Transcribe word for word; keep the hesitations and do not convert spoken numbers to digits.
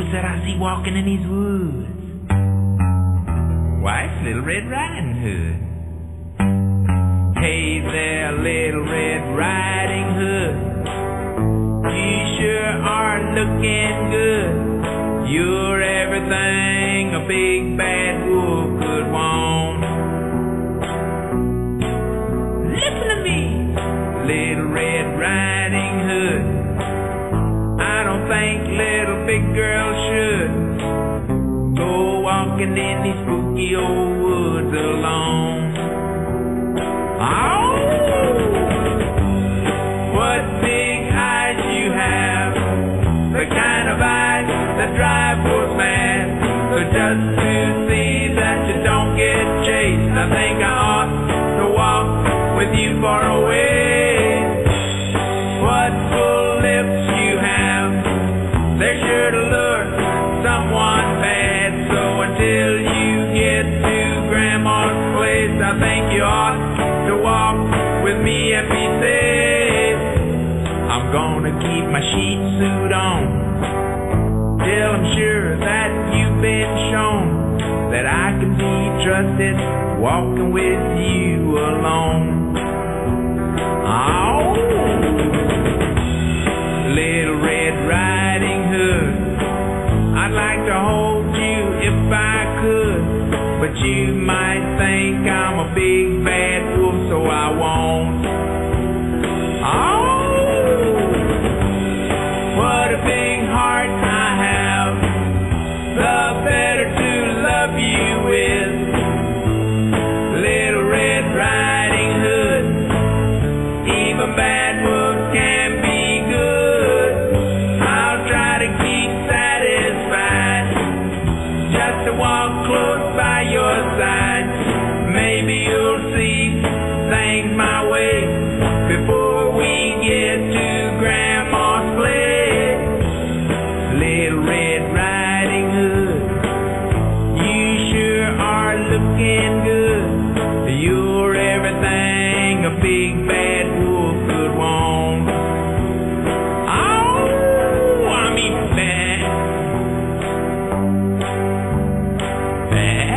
wolves that I see walking in these woods? Why, it's Little Red Riding Hood. Hey there, Little Red Riding Hood. You sure are looking good. You're everything a big bad wolf could want. Listen to me, Little Red Riding Hood. I don't think little big girls should go walking in these spooky old woods alone. Oh, what big eyes you have, the kind of eyes that drive wolves mad. So just to see that you don't get chased, I think I ought to walk with you for a ways. What full lips you have, they're sure to lure someone bad. So until you get to Grandma's place, I think you ought to walk with me and be safe. I'm gonna keep my sheet suit on till I'm sure that you've been shown that I can be trusted walking with you alone. Oh, Little Red Riding Hood, I'd like to hold you if I could, but you might think I'm a big bad wolf, so I won't. Oh, what a big heart I have, the better to love you with. Little Red Riding Hood, even bad wolves can be good. I'll try to keep satisfied just to walk close by your side. Maybe you'll see things my way before we get to Grandma's place. Little Red Riding Hood, you sure are looking good. You're everything a big bad wolf could want. Oh, I mean bad. Bad.